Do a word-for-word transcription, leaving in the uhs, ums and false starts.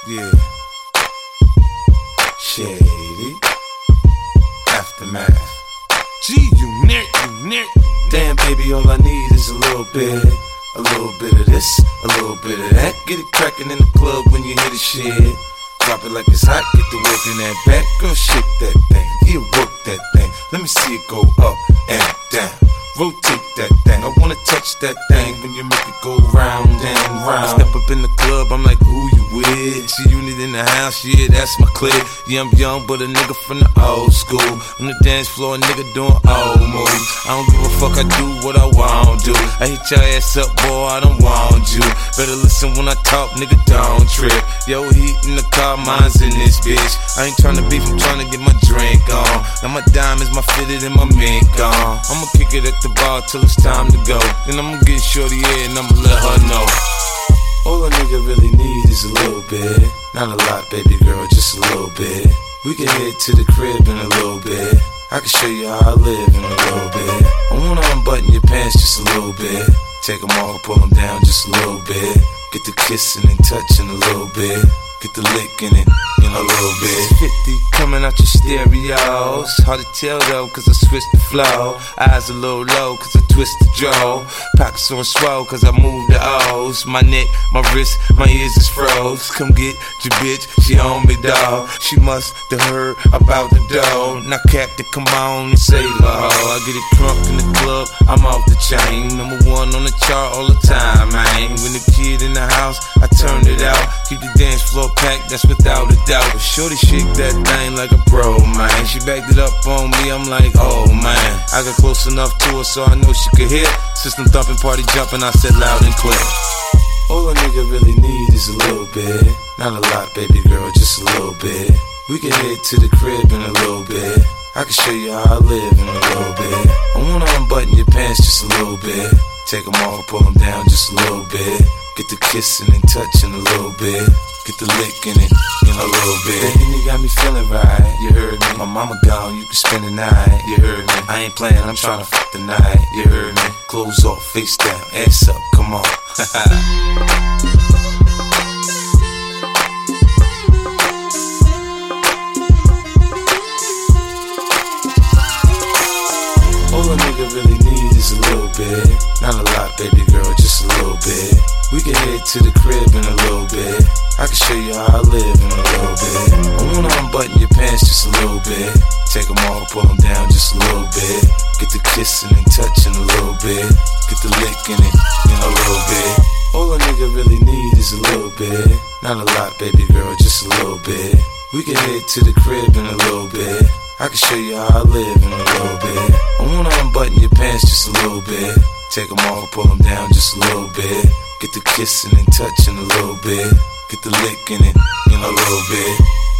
Yeah. Shady. Aftermath. G unit, unit. Damn, baby, all I need is a little bit. A little bit of this, a little bit of that. Get it crackin' in the club when you hear the shit. Drop it like it's hot, get the work in that back. Girl, shake that thing, yeah, work that thing. Let me see it go up and down. Rotate that thing, I wanna touch that thing when you make it go round and round. I step up in the club, I'm like, who you with? See unit in the house, yeah, that's my clique. Yeah, I'm young, but a nigga from the old school. On the dance floor, a nigga doing old moves. I don't give a fuck, I do what I want to. I hit your ass up, boy, I don't want you. Better listen when I talk, nigga, don't trip. Yo, heat in the car, mine's in this bitch. I ain't tryna beef, I'm tryna get my drink on. Now my diamonds, my fitted, and my mink on. I'ma kick it at the bar till it's time to go. Then I'ma get shorty in and I'ma let her know. All a nigga really need is a little bit. Not a lot, baby girl, just a little bit. We can head to the crib in a little bit. I can show you how I live in a little bit. I wanna unbutton your pants just a little bit. Take them off, pull them down just a little bit. Get the kissing and touching a little bit. Get the licking it in a little bit. fifty coming out your stereos. Hard to tell though, cause I switched the flow. Eyes a little low, cause I twist the jaw. Pockets on swole, cause I move the O's. My neck, my wrist, my ears is froze. Come get your bitch, she on me, dawg. She must have heard about the dough. Now Captain, come on and save her, ho. I get it drunk in the club, I'm off the chain. Number one on the chart all the time, man. When the kid in the house, I turned it out. Keep the dance floor packed, that's without a doubt. But shorty shake that thing like a pro, man. She backed it up on me, I'm like, oh man. I got close enough to her so I know she could hear. System thumping, party jumping, I said loud and clear. All a nigga really need is a little bit. Not a lot, baby girl, just a little bit. We can head to the crib in a little bit. I can show you how I live in a little bit. I wanna unbutton your pants just a little bit. Take them off, pull them down just a little bit. Get the kissing and touching a little bit. Get the licking it in a little bit. Baby, you got me feeling right, you heard me. My mama gone, you can spend the night, you heard me. I ain't playing, I'm trying to fuck the night, you heard me. Clothes off, face down, ass up, come on. All a nigga really need is a little bit. Not a lot, baby girl, just a little bit. We can head to the crib in a little bit. I can show you how I live in a little bit. I wanna unbutton your pants just a little bit. Take them off, pull them down just a little bit. Get the kissing and touching a little bit. Get the licking it in a little bit. All a nigga really need is a little bit. Not a lot, baby girl, just a little bit. We can head to the crib in a little bit. I can show you how I live in a little bit. I wanna unbutton your pants just a little bit. Take them off, pull them down just a little bit. Get the kissing and touching a little bit. Get the licking it in a little bit.